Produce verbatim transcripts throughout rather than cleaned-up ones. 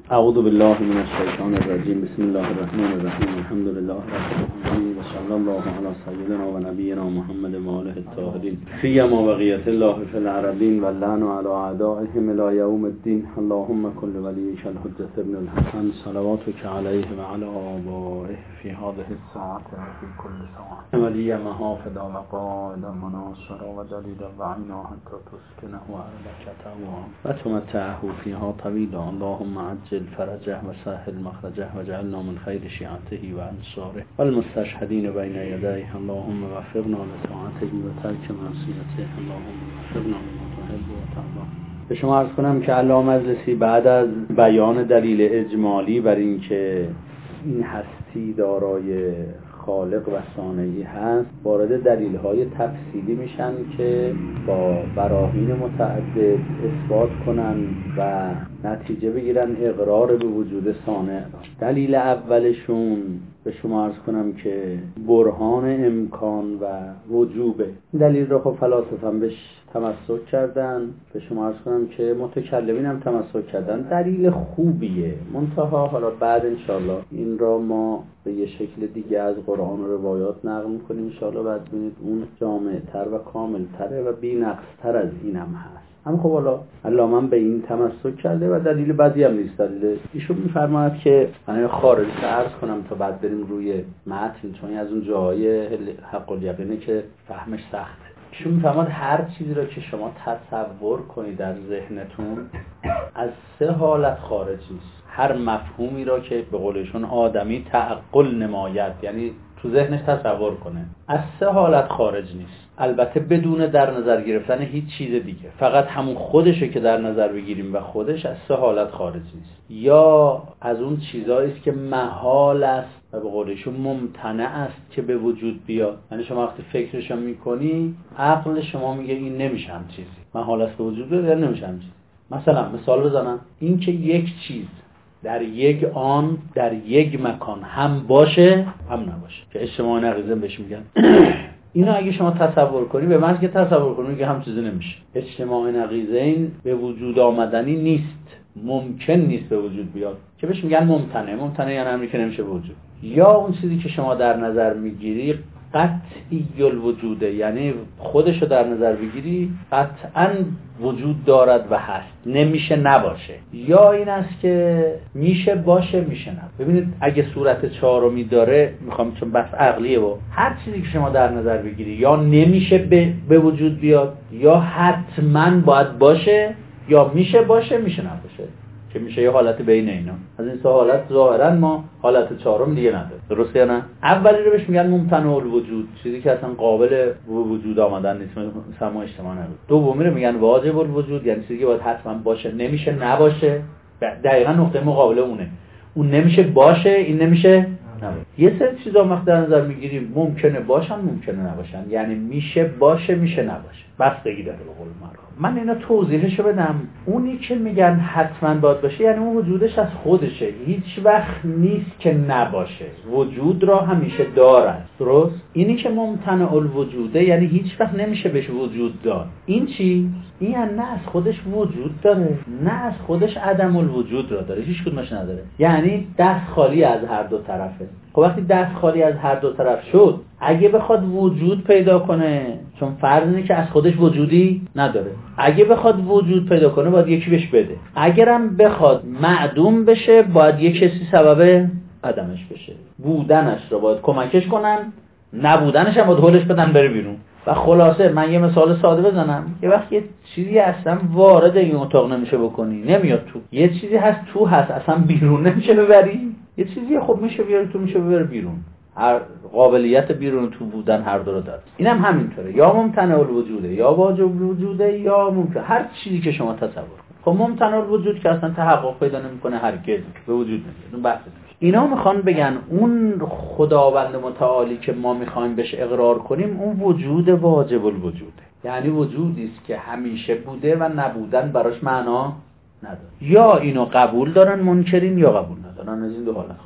اعوذ بالله من الشیطان الرجیم. بسم الله الرحمن الرحیم. الحمد لله رب العالمین و صلی الله علی سیدنا و نبینا محمد و آله الطاهرین فیما بقیت الله فی الارضین و اللعن علی اعدائهم الی یوم الدین. اللهم کل ولیک الحجة ابن الحسن صلواتک علیه و علی آبائه فی هذه الساعة و فی کل ساعة ولی محافظ و قائد مناصر و دلیل و عینا حتی تسکنه و اربکته و تمتعه فیها طویلا. اللهم عجل فرجه و سهل مخرجه و جعلنا من خیر شیعته و انصاره و المستشهدین بین یدیه. اللهم وفقنا لطاعته و ترک معصیته. اللهم وفقنا لما تحب و ترضى. به شما عرض کنم که علامه مجلسی بعد از بیان دلیل اجمالی بر این که این هستی دارای خالق و صانعی هست، وارد دلیل‌های تفصیلی میشن که با براهین متعدد اثبات کنن و نتیجه بگیرن اقرار به وجود صانع. دلیل اولشون به شما عرض کنم که برهان امکان و وجوبه. دلیل رو خب فلاسفه هم بهش تمسک کردن، به شما عرض کنم که متکلمین هم تمسک کردن. دلیل خوبیه، منتها حالا بعد انشالله این را ما به یه شکل دیگه از قرآن و روایات نقل میکنیم انشالله. بعد ببینید اون جامع‌تر و کاملتره و بی‌نقص‌تر از اینم هست. هم خب حالا علامه به این تمسک کرده و دلیل بعدی هم نیست. دلیل ایشون میفرماید که من خارج عرض کنم تا بعد بریم روی متن، چون از اون جاهای حق الیقینه که فهمش سخته. ایشون میفرماید هر چیزی را که شما تصور کنید در ذهنتون از سه حالت خارج نیست. هر مفهومی را که به قولشون آدمی تعقل نماید، یعنی تو ذهنش تصور کنه، از سه حالت خارج نیست. البته بدون در نظر گرفتن هیچ چیز دیگه، فقط همون خودشه که در نظر بگیریم و خودش از سه حالت خارج نیست. یا از اون چیزایی است که محال است و به قولشون ممتنع است که به وجود بیاد. یعنی شما وقتی فکرش رو میکنی، عقل شما میگه این نمیشه هم چیزی، محال است به وجود بیاد یا نمیشه هم چیزی. مثلا مثال بزنم، این که یک چیز در یک آن در یک مکان هم باشه هم نباشه که اجتماع نقیضه بهش میگن. اینو اگه شما تصور کنی، به من که تصور کنی که هم چیزی نمیشه. اجتماع نقیضین به وجود آمدنی نیست، ممکن نیست به وجود بیاد که بهش میگن ممتنع. ممتنع یعنی امری که نمیشه به وجود. یا اون چیزی که شما در نظر میگیری قطعی الوجوده، یعنی خودشو در نظر بگیری قطعاً وجود دارد و هست، نمیشه نباشه. یا این است که میشه باشه میشه نباشه. ببینید اگه صورت چهارمی داره، میخوام چون بس عقلیه، و هر چیزی که شما در نظر بگیری یا نمیشه به, به وجود بیاد، یا حتما باید باشه، یا میشه باشه میشه نباشه، که میشه یه حالت بین اینا. از این سه حالت ظاهرا ما حالت چهارم دیگه نداره. درسته یا نه؟ اولی رو بهش میگن ممتنع الوجود، چیزی که اصلا قابل وجود آمدن نیست، مثلا ما اجتماع نداره. دومی رو میگن واجب الوجود، یعنی چیزی که باید حتما باشه، نمیشه نباشه. دقیقاً نقطه مقابل اونه. اون نمیشه باشه، این نمیشه نباشه. یه سری چیزا وقتی در نظر میگیریم ممکنه باشن ممکنه نباشن، یعنی میشه باشه میشه نباشه، بستگی داره به قول معروف. من اینا توضیحشو بدم. اونی که میگن حتما باید باشه، یعنی اون وجودش از خودشه، هیچ وقت نیست که نباشه، وجود را همیشه دارد. درست؟ اینی که ممتنع الوجوده، یعنی هیچ وقت نمیشه بهش وجود داد. این چی؟ این نه از خودش وجود داره، نه از خودش عدم الوجود را داره، هیچ کدومش نداره. یعنی دست خالی از هر دو طرفه. خب وقتی دست خالی از هر دو طرف شد، اگه بخواد وجود پیدا کنه، چون فرض اینه که از خودش وجودی نداره، اگه بخواد وجود پیدا کنه باید یکی بهش بده. اگرم بخواد معدوم بشه، باید یک کسی سبب عدمش بشه. بودنش رو باید کمکش کنن، نبودنش هم باید هولش بدن بره بیرون. و خلاصه من یه مثال ساده بزنم. یه وقت یه چیزی اصلا وارد این اتاق نمیشه بکنی، نمیاد تو. یه چیزی هست تو هست، اصلا بیرون نمیشه ببری. یه چیزی خب میشه بیاری تو، میشه ببری بیرون. هر قابلیت بیرون تو بودن هر دو رو داره. اینم هم همینطوره، یا ممتنع الوجوده یا واجب الوجوده، یا ممکن هر چیزی که شما تصور کنید. خب ممتنع الوجود که اصلا تحقق پیدا نمیکنه، هرگز به وجود نمیاد. اون بحث اینا میخوان بگن اون خداوند متعالی که ما میخوایم بهش اقرار کنیم، اون وجود واجب الوجوده، یعنی وجودی است که همیشه بوده و نبودن براش معنا نداره. یا اینو قبول دارن منکرین یا قبول ندارن، از این دو حالت خارج.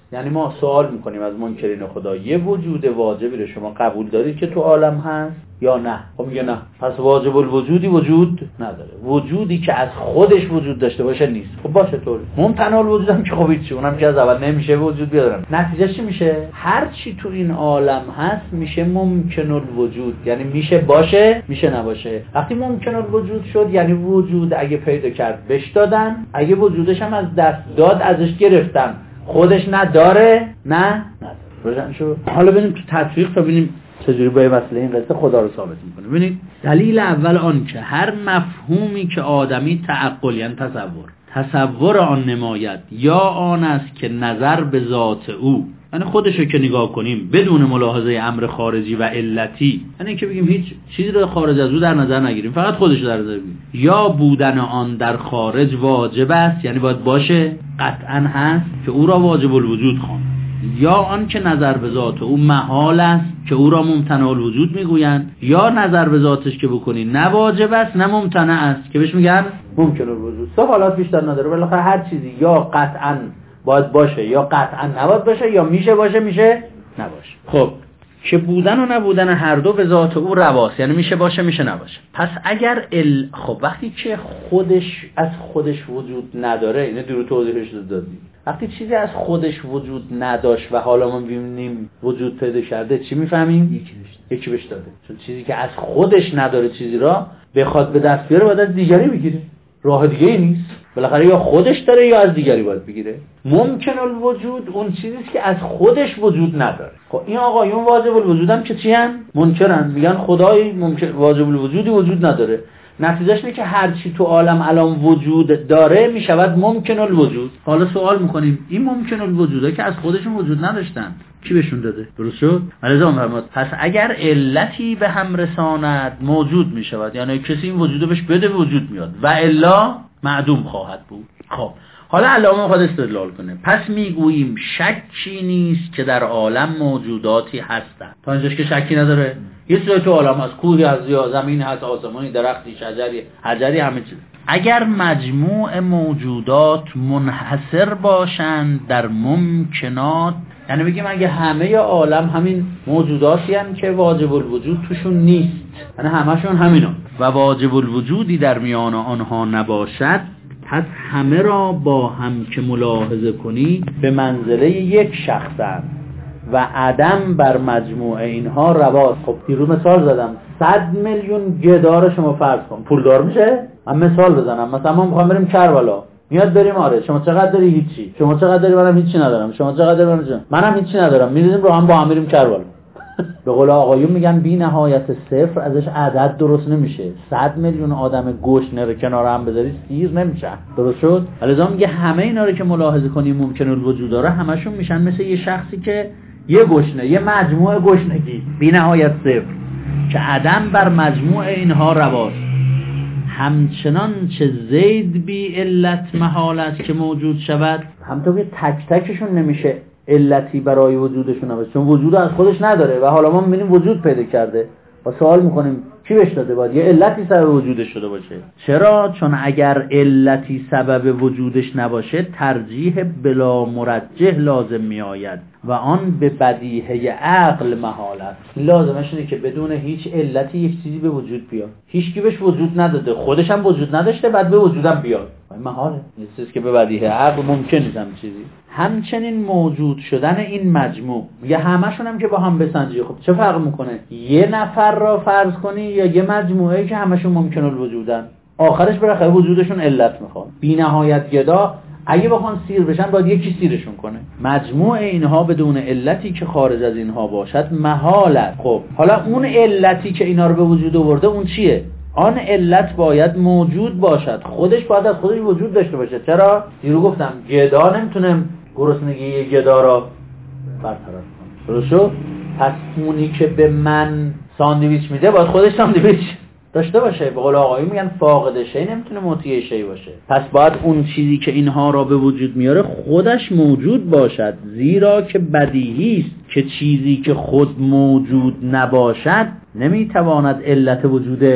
یعنی ما سوال میکنیم از منکرین خدا یه وجود واجبی رو شما قبول دارید که تو عالم هست یا نه؟ خب میگه نه. پس واجب الوجودی وجود نداره. وجودی که از خودش وجود داشته باشه نیست. خب باشه طور ممتنع الوجود هم که خب هیچ، اونم که از اول نمیشه وجود بیارم. نتیجه چی میشه؟ هر چی تو این عالم هست میشه ممکن الوجود، یعنی میشه باشه میشه نباشه. وقتی ممکن الوجود شد یعنی وجود اگه پیدا کرد بهش دادن، اگه وجودش هم از دست داد ازش گرفتن. خودش نداره نه نداره. روشن شد؟ حالا ببینیم تو تطبیق تا ببینیم چجوری با مسئله این قصه خدا رو ثابت میکنه. ببینید دلیل اول آن که هر مفهومی که آدمی تعقل یعنی تصور تصور آن نماید یا آن است که نظر به ذات او، یعنی خودشو که نگاه کنیم بدون ملاحظه امر خارجی و علتی، یعنی که بگیم هیچ چیزی رو خارج از او در نظر نگیریم، فقط خودشو در نظر بگیریم. یا بودن آن در خارج واجب است، یعنی باید باشه قطعا هست که او را واجب الوجود خواند. یا آن که نظر به ذات او محال است که او را ممتنع الوجود میگویند. یا نظر به ذاتش که بکنی نه واجب است نه ممتنع است که بهش میگن ممکن الوجود. سه حالات بیشتر نداره. بالاخره هر چیزی یا قطعا باید باشه یا قطعا نباید باشه، یا میشه باشه میشه نباشه. خب که بودن و نبودن هر دو به ذات او رواست، یعنی میشه باشه میشه نباشه. پس اگر ال... خب وقتی که خودش از خودش وجود نداره، اینه درو توضیحش دادیم، وقتی چیزی از خودش وجود نداشت و حالا ما میبینیم وجود پیدا کرده، چی میفهمیم؟ یکی بهش یکی بهش داده. چون چیزی که از خودش نداره چیزی را بخواد به دست بیاره باید از دیگری بگیره، راه دیگه ای نیست. بالاخره یا خودش داره یا از دیگری باید بگیره. ممکن الوجود اون چیزیست که از خودش وجود نداره. خب این آقایون واجب الوجود هم که چی ان؟ منکرن، میگن خدای ممکن واجب الوجودی وجود نداره. نتیجهش اینه که هر چی تو عالم الان وجود داره میشود ممکن الوجود. حالا سوال میکنیم این ممکن الوجوده که از خودشون وجود نداشتن کی بهشون داده؟ درست شد؟ علیزا فرمود پس اگر علتی به هم رساند موجود میشود، یعنی کسی این وجوده بهش بده وجود میاد و الا معدوم خواهد بود. خب حالا علامه خود استدلال کنه. پس میگوییم شکی نیست که در عالم موجوداتی هستند. تا اینجاش که شکی نداره. یه چیزی تو عالم هست، کوهی هست یا زمین هست، آسمانی، درختی، شجری، حجری، همه چیز. اگر مجموع موجودات منحصر باشند در ممکنات، یعنی بگیم اگه همه عالم همین موجوداتی هستند که واجب الوجود توشون نیست، یعنی همشون همینا و واجب الوجودی در میان آنها نباشد، پس همه را با هم که ملاحظه کنی به منزله یک شخصند و عدم بر مجموع اینها رواست. خب دیروز مثال زدم، صد میلیون گدار شما فرض کن پولدار میشه؟ من مثال بزنم، مثلا ما میخوام بریم کربلا، میاد بریم، آره شما چقدر داری؟ هیچی. شما چقدر داری؟ منم هیچی ندارم. شما چقدر داری؟ منم منم هیچی ندارم. میریزیم رو هم با هم میریم کربلا. به قول آقایون میگن بی نهایت صفر ازش عدد درست نمیشه. صد میلیون آدم گشنه رو کنار هم بذاری سیر نمیشه. درست شد؟ علیزا میگه همه اینا رو که ملاحظه کنیم ممکن الوجود داره، همشون میشن مثل یه شخصی که یه گشنه، یه مجموعه گشنگی بی نهایت صفر که عدم بر مجموع اینها رواست. همچنان چه زید بی علت محال است که موجود شود، همطور که تک تکشون نمیشه علتی برای وجودشون نباشه، چون وجود از خودش نداره و حالا ما میبینیم وجود پیدا کرده و سوال میکنیم کی بهش داده؟ باید یه علتی سبب وجودش شده باشه. چرا؟ چون اگر علتی سبب وجودش نباشه ترجیح بلا مرجح لازم میآید و آن به بدیهه عقل محال است. لازمش اینه که بدون هیچ علتی یک چیزی به وجود بیاد. هیچ کی بهش وجود نداده، خودش هم وجود نداشته، بعد به وجودم بیاد. محاله. یه چیزی که به بدیهه عقل ممکن نیست هم چیزی. همچنین موجود شدن این مجموع، میگه همشون هم که با هم بسنجی، خب چه فرق میکنه یه نفر را فرض کنی یا یه مجموعه که همشون ممکن الوجودن؟ آخرش بالاخره وجودشون علت میخواد. بی نهایت گدا اگه بخوان سیر بشن باید یکی سیرشون کنه. مجموع اینها بدون علتی که خارج از اینها باشد محال است. خب حالا اون علتی که اینا رو به وجود آورده اون چیه؟ آن علت باید موجود باشد، خودش باید از خودش وجود داشته باشه. چرا؟ دیرو گفتم گدا نمیتونه گرسنگی یه گدا را برطرف کنه. درست شد؟ پس اونی که به من ساندویچ میده باید خودش ساندویچ داشته باشه. به قول آقایی میگن فاقد شی نمیتونه مطیع شی باشه. پس باید اون چیزی که اینها را به وجود میاره خودش موجود باشد، زیرا که بدیهی است که چیزی که خود موجود نباشد نمیتواند علت وجود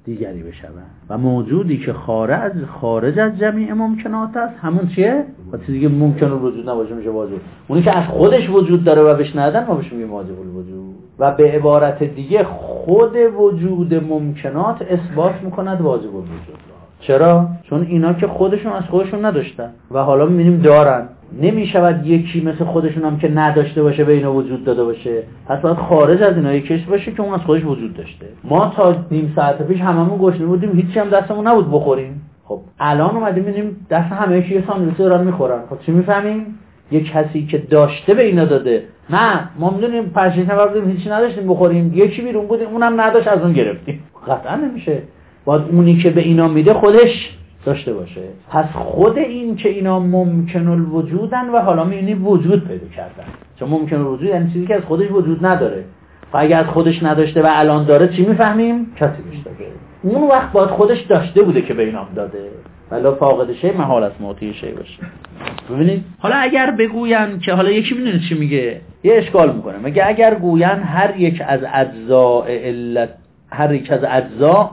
دیگری بشود و موجودی که خارج خارج از جمیع ممکنات است همون چیه؟ و چیزی که ممکن وجود نباشه میشه واجب. اونی که از خودش وجود داره و بهش ندن ما بهش میگیم واجب الوجود. و به عبارت دیگه خود وجود ممکنات اثبات میکند واجب الوجود. چرا؟ چون اینا که خودشون از خودشون نداشتن و حالا میبینیم دارن. نمیشود یکی مثل خودشون هم که نداشته باشه به اینا وجود داده باشه، پس باید خارج از اینا یکیش باشه که اون از خودش وجود داشته. ما تا نیم ساعت پیش هممون گشنه بودیم، هیچی هم دستمون نبود بخوریم. خب الان اومدیم میبینیم دست همه کی یه ساندویچ دارن میخورن. خب چی میفهمیم؟ یک کسی که داشته به اینا داده. نه ما میدونیم پرشیش نبردیم هیچی نداشتیم بخوریم، یکی بیرون بودیم اونم نداشت از اون گرفتیم. قطعا نمیشه. باید اونی که به اینا میده خودش داشته باشه. پس خود این که اینا ممکن الوجودن و حالا میبینی وجود پیدا کردن. چون ممکن الوجود یعنی چیزی که از خودش وجود نداره. و اگه از خودش نداشته و الان داره چی میفهمیم؟ کسی بهش داده. اون وقت باید خودش داشته بوده که به اینا داده. ولی فاقد شی محال است معطی شی باشه. ببینید حالا اگر بگوین که حالا یکی میدونه چی میگه، یه اشکال میکنه. میگه اگر گوین هر یک از اجزاء علت هر یک از اجزا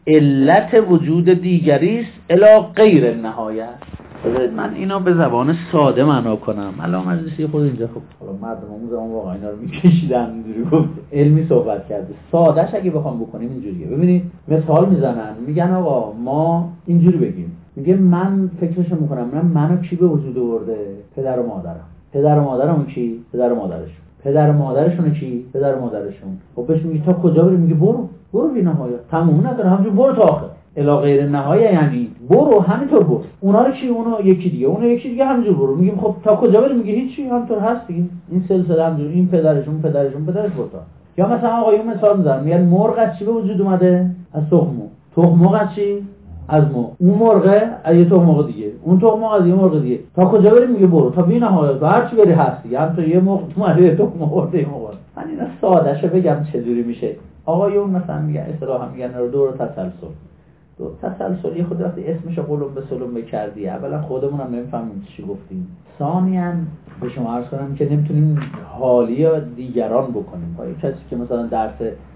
علت وجود دیگری است الی غیر النهایه. بذارید من اینا به زبان ساده معنا کنم. الان مجلسی خود اینجا خب حالا مردممون زمان واقعا اینا رو میکشیدن اینجوری گفت علمی صحبت کرده. سادهش اگه بخوام بکنیم اینجوریه. ببینید مثال میزنن میگن آقا ما اینجوری بگیم، میگه من فکرشو میکنم من منو کی به وجود آورده؟ پدر و مادرم. پدر و مادرمون کی؟ پدر و مادرشون. پدر و مادرشون کی؟ پدر و مادرشون. خب بهش میگه تا کجا بریم؟ میگه برو برو بی نهایت. تموم نداره همونجور برو تا آخر. الی غیر نهایه یعنی برو همینطور برو. اونا رو کی؟ اونا یکی دیگه. اونا یکی دیگه همینجور برو. میگیم خب تا کجا بریم؟ میگه هیچی همینطور هست دیگه. این سلسله همینجور این پدرشون پدرشون پدرش برو تا. یا مثلا آقایون مثال میزنن میگن مرغ از چی به وجود اومده؟ از تخم. تخم مرغ از چی؟ از ما. اون مرغ از یه تخم مرغ دیگه، اون تخم مرغ از یه مرغ دیگه. تا کجا بریم؟ میگه برو تا بی نهایت. هر چی بری هست دیگه. هم تو یه مرغ تو ماده تخم مرغ دیگه مرغ. من اینا سادهشو بگم چجوری میشه. آقایون مثلا میگن اصطلاحا میگن رو دور تسلسل. دو تسلسل یه خود وقتی اسمشو قلم به سلم بکردی اولا خودمون هم نمیفهمیم چی گفتیم، ثانیاً به شما عرض کنم که نمیتونیم حالی یا دیگران بکنیم. پای کسی که مثلا درس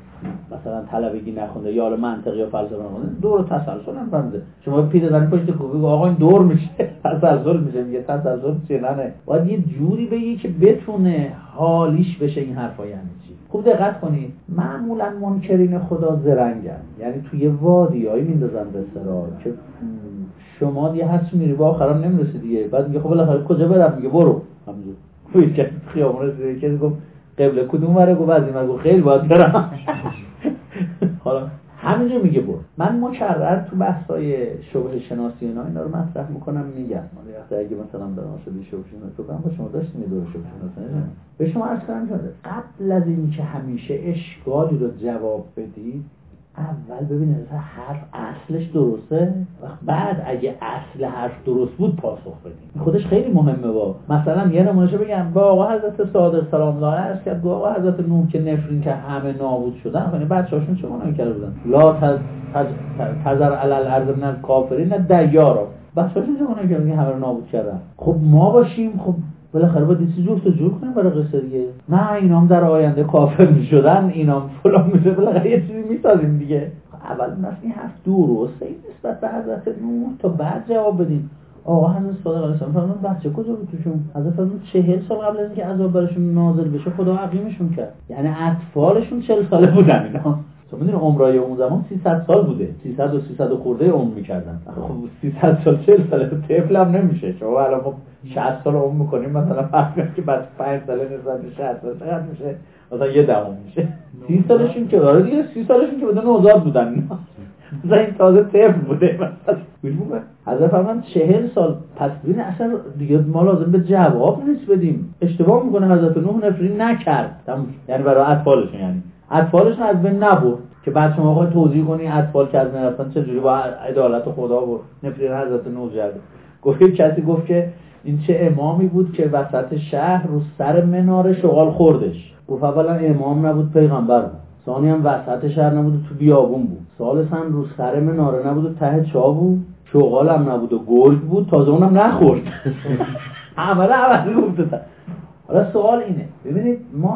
مثلا طلبگی نخونده یا حالا منطق یا فلسفه نخونده دور تسلسل نفهمیده. شما پیرزن پشت کوبی آقا این دور میشه تسلسل میشه. میگه تسلسل چیه؟ نه باید یه جوری بگی که بتونه حالیش بشه این حرفا یعنی چی. خوب دقت کنید. معمولا منکرین خدا زرنگن، یعنی توی وادیایی میندازن به سرا که شما دیگه هست میری با آخرام نمیرسی دیگه. بعد میگه خب بالاخره کجا برم؟ میگه برو همونجور. کوی که خیابون رسیده کسی گفت قبله کدوم وره؟ گفت از این ور. گفت خیلی باید برم. حالا همینجور میگه برو. من مکرر تو بحثای شبه شناسی اینا اینا رو مطرح میکنم میگم. وقتی اگه مثلا برام شده شبه شناسی تو با شما داشتین دور شبه شناسی نه به شما عرض کنم شده قبل از این که همیشه اشکالی رو جواب بدید اول ببینید حرف اصلش درسته و بعد اگه اصل حرف درست بود پاسخ بدید. خودش خیلی مهمه. با مثلا یه نمونهشو بگم با آقا حضرت صادق سلام الله علیه کرد گفت آقا حضرت نوح که نفرین که همه نابود شدن یعنی بچه‌هاشون چه نمی‌کرده بودن لا تز تزر علی الارض من کافرین دیارا بچه‌هاشون چه نمی‌کردن همه رو نابود کردن. خب ما باشیم خب بالاخره باید یه چیزی رو جور کنیم برای قصه دیگه. نه اینام در آینده کافر میشدن اینام فلان میشه بالاخره یه چیزی میسازیم دیگه. اول مثلا این حرف درسته این نسبت به حضرت نوح تا بعد جواب بدیم. آقا حضرت صادق علیه السلام فرمودن بچه کجا بود توشون؟ حضرت فرمودن چهل سال قبل از اینکه عذاب براشون نازل بشه خدا عقیمشون کرد. یعنی اطفالشون چهل ساله بودن اینا. تو میدونی عمرای اون زمان سیصد سال بوده. سیصد و سیصد خورده عمر میکردن. خب سیصد سال چهل ساله طفل هم نمیشه. شما الان خب شصت سال عمر میکنیم مثلا فرض که بعد پنج ساله نسبت به شصت سال چقدر میشه؟ مثلا یه دهم میشه. سی سالشون که داره دیگه سی سالشون که بدون نوزاد بودن. مثلا این تازه طفل بوده مثلا. میگم حضرت فرمان چهل سال پس ببین اصلا دیگه ما لازم به جواب نیست بدیم. اشتباه میکنه حضرت نوح نفرین نکرد. یعنی برای اطفالشون یعنی اطفالشون از بین نبرد که بعد شما آقا توضیح کنی اطفال که از بین رفتن چجوری با عدالت خدا و نفرین حضرت نوح جرد. گفت کسی گفت که این چه امامی بود که وسط شهر رو سر مناره شغال خوردش. گفت اولا امام نبود پیغمبر بود. ثانی هم وسط شهر نبود تو بیابون بود. ثالثا رو سر مناره نبود و ته چاه بود. شغال هم نبود و گرگ بود تازه اونم نخورد. عمله عمله گفته. حالا سوال اینه ببینید ما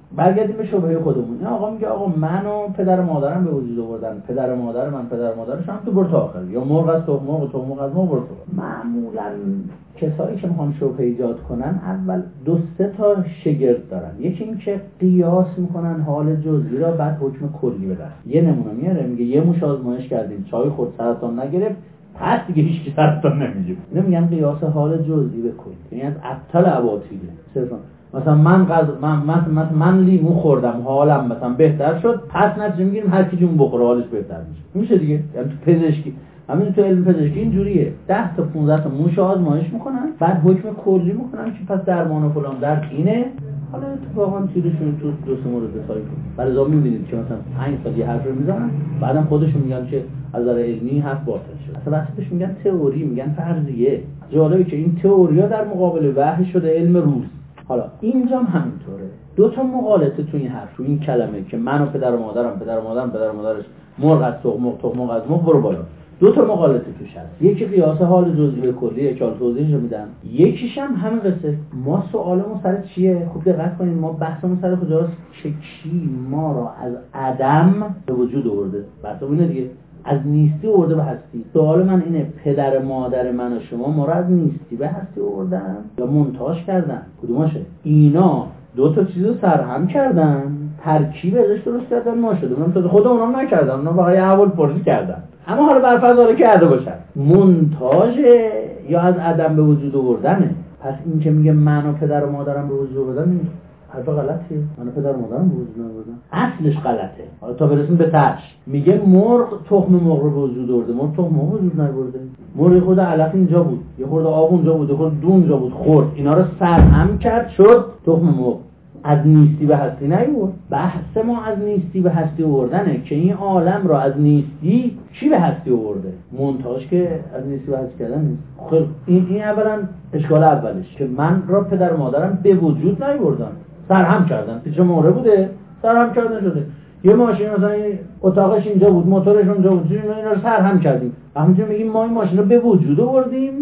برگردیم به شبهه خودمون. این آقا میگه آقا من و پدر و مادرم به وجود آوردن، پدر و مادر من پدر و مادرش هم تو برد آخر، یا مرغ از تخم مرغ، تخم مرغ از مرغ برد. معمولا کسایی که میخوان شبهه ایجاد کنن اول دو سه تا شگرد دارن. یکی این که قیاس میکنن حال جزئی را بعد حکم کلی بدن. یه نمونه میاره میگه یه موش آزمایش کردیم چای خورد سرطان نگرفت، پس دیگه هیچ کی سرطان نمیگیره. اینو میگن قیاس حال جزئی به کلی. یعنی از ابطال اباطیله. صرفا مثلا من غذا من مثلا من, من لیمو خوردم حالم مثلا بهتر شد، پس نتیجه میگیریم هر کی جون بخوره حالش بهتر میشه. میشه دیگه. یعنی تو پزشکی همین تو علم پزشکی اینجوریه. ده تا پانزده تا موش آزمایش میکنن، بعد حکم کلی میکنن که پس درمان و فلان درد اینه. حالا اتفاقا تیرشون تو دو سه مورد سایه برای ازا میبینید که مثلا پنج سال یه حرف رو میزنن، بعدم خودشون میگن که از نظر علمی حرف باطل شد. اصلا واسطش میگن تئوری، میگن فرضیه. جالبه که این تئوریا در مقابل وحی شده علم روز. حالا اینجا هم همینطوره. دو تا مقالطه تو این حرف، تو این کلمه که من و پدر و مادرم، پدر و مادرم، پدر و مادرش، مرغ از تخم مرغ، تخم مرغ از مرغ برو بالا. دو تا مقالطه توش هست. یکی قیاس حال جزئی به کلی که توضیحش رو میدم. یکیش هم همین قصه. ما سوالمون سر چیه؟ خوب دقت کنید، ما بحثمون سر کجاست؟ که کی ما را از عدم به وجود آورده. بحثمون اینه دیگه. از نیستی آورده به هستی. سوال من اینه پدر مادر من و شما ما را از نیستی به هستی آوردن یا مونتاژ کردن؟ کدوماشه؟ اینا دو تا چیزو سرهم کردن، ترکیب ازش درست کردن ما شده. من تو خود اونام نکردم، اونا واقعا اول پرسی کردن. اما حالا برفرض حالا کرده باشن مونتاژ یا از عدم به وجود آوردنه. پس این که میگه من و پدر و مادرم به وجود آوردن حرف غلطیه. من و پدر و مادرم به وجود آوردن اصلش غلطه. حالا تا برسیم به تاش. میگه مرغ تخم مرغ رو به وجود آورده، مرغ تخم مرغ وجود نیاورده. مرغ خود علف اینجا بود، یه خورده آب اونجا بود، یه خورده دون اونجا بود، خورد اینا رو سرهم کرد شد تخم مرغ. از نیستی به هستی نیورد. بحث ما از نیستی به هستی آوردنه که این عالم را از نیستی چی به هستی آورده؟ مونتاژ که از نیستی به هستی کردن نیست. خب این این اولا اشکال اولش که من را پدر و مادرم به وجود نیاوردن، سرهم کردن. پیش مهره بوده سرهم کردن شده. یه ماشین مثلا اتاقش اینجا بود، موتورش اونجا بود، اینا رو سرهم کردیم. همینطور میگیم ما این ماشین رو به وجود آوردیم.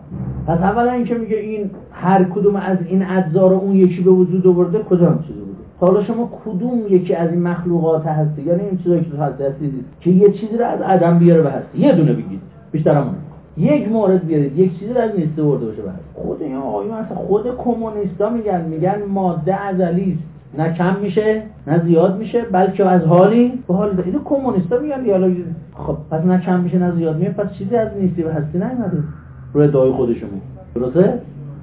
پس اولا این که میگه این هر کدوم از این اجزا رو اون یکی به وجود آورده کدام چیزی بوده؟ حالا شما کدوم یکی از این مخلوقات هستی، یعنی این چیزایی که تو هستی هستید که یه چیزی رو از عدم بیاره به هستی، یه دونه بگید بیشتر همونه. یک مورد بیارید یک چیزی رو از نیستی آورده باشه به هستی. خود این آقایون اصلا خود کمونیستا میگن میگن ماده ازلی است، نه کم میشه نه زیاد میشه بلکه از حالی به حال. اینو کمونیستا میگن دیالوگ. خب پس نه کم میشه نه زیاد میشه، پس چیزی از نیستی به هستی نیومده روی ادعای خودشون. درسته؟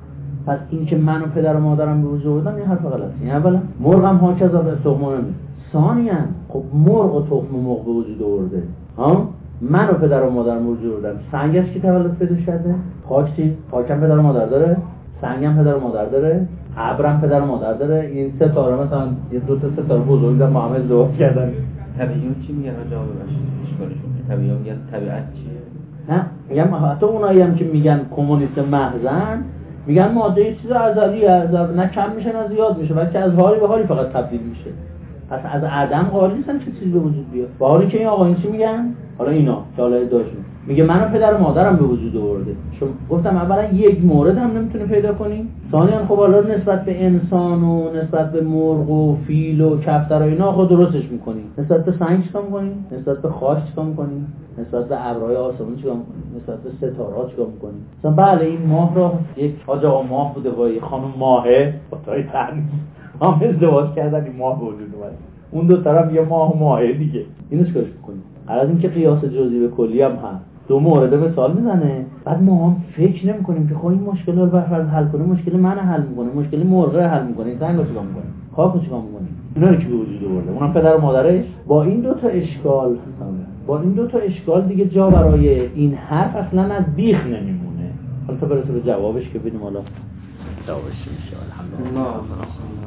پس این که من و پدر و مادرم به وجود آوردن این حرف غلطه. این اولا مرغم هاکذا به تخم مرغ. ثانیاً خب مرغ و تخم مرغ به وجود آورده. ها؟ من و پدر و مادرم به وجود آوردن. سنگش کی تولد پیدا کرده؟ پاک چی؟ پاکم پدر و مادر داره؟ سنگم پدر و مادر داره؟ ابرم پدر و مادر داره؟ این سه تا رو مثلا یه دو تا سه تا بزرگ در معامل ازدواج کردن. طبیعیون چی میگن جواب باشید؟ اشکالشون طبیعیون میگن طبیعت چیه؟ نه میگم حتی اونایی هم که میگن کمونیست محضن میگن ماده یه چیز ازلیه، از نه کم میشه نه زیاد میشه بلکه از حالی به حالی فقط تبدیل میشه. پس از عدم قائل نیستن که چیزی به وجود بیاد. با حالی که این آقایون چی میگن؟ حالا اینا که حالا ادعاشون میگه من و پدر و مادرم به وجود آورده. چون گفتم اولا یک مورد هم نمیتونه پیدا کنی. ثانیاً خب حالا نسبت به انسان و نسبت به مرغ و فیل و کفتر و اینا خود درستش میکنی. نسبت به سنگ چیکار میکنی؟ نسبت به خاک چیکار میکنی؟ نسبت به ابرهای آسمون چیکار میکنی؟ نسبت به ستاره‌ها چیکار میکنی؟ مثلا بله این ماه را یک حاج آقا ماه بوده با یه خانم ماهه با تای تن هم ازدواج کردن، این ماه به وجود اومد. اون دو طرف یه ماه و ماهه دیگه. اینو چیکارش میکنی؟ از این که قیاس جزئی به کلی هم هست. دو مورد مثال میزنه، بعد ما هم فکر نمی‌کنیم که خب این مشکل رو برفرض حل کنه، مشکل من حل می‌کنه، مشکل مرغ رو حل می‌کنه، این رو چیکار می‌کنه؟ خاک رو چیکار می‌کنه؟ اینا رو که به وجود آورده، اونم پدر و مادرش. با این دو تا اشکال با این دو تا اشکال دیگه جا برای این حرف اصلا از بیخ نمیمونه. حالا تا برسه به جوابش که ببینیم حالا جوابش چی میشه. الحمدلله.